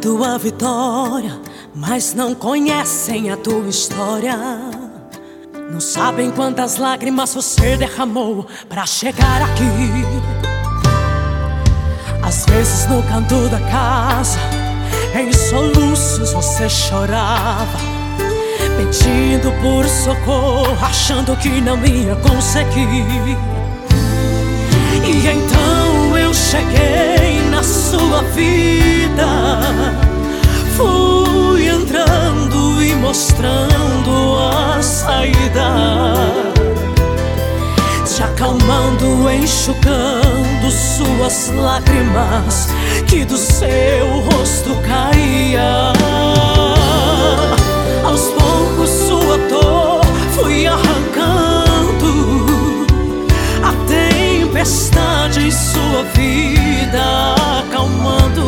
tua vitória, mas não conhecem a tua história. Não sabem quantas lágrimas você derramou pra chegar aqui. Às vezes no canto da casa, em soluços você chorava, pedindo por socorro, achando que não ia conseguir. E então eu cheguei na sua vida, fui entrando e mostrando a saída, te acalmando, enxugando suas lágrimas que do seu rosto caía. Aos poucos sua dor fui arrancando, a tempestade em sua vida acalmando.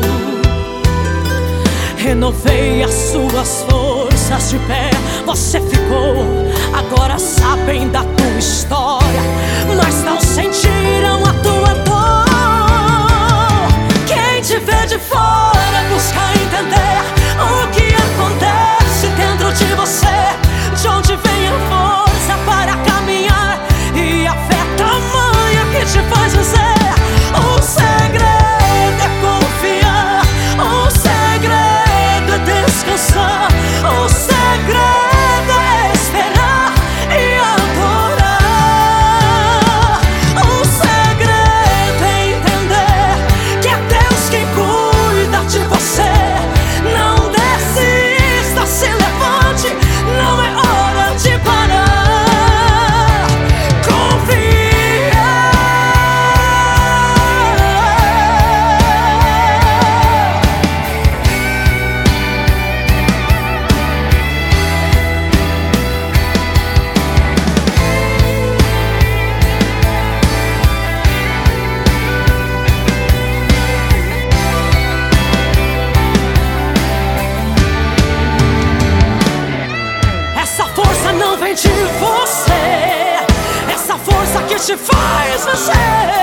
Renovei as suas forças de pé, você ficou. Agora sabem da tua história, mas não sentiram a tua dor. Quem te vê de fora busca entender o que acontece dentro de você, de onde vem a força para caminhar e a fé tamanha que te faz dizer: o segredo é confiar, o segredo é descansar, o segredo é esperar e adorar. O segredo é entender que é Deus quem cuida de você. Não desista, se levante, não é hora de parar. Confia. Essa força não vem de você, essa força que te faz vencer.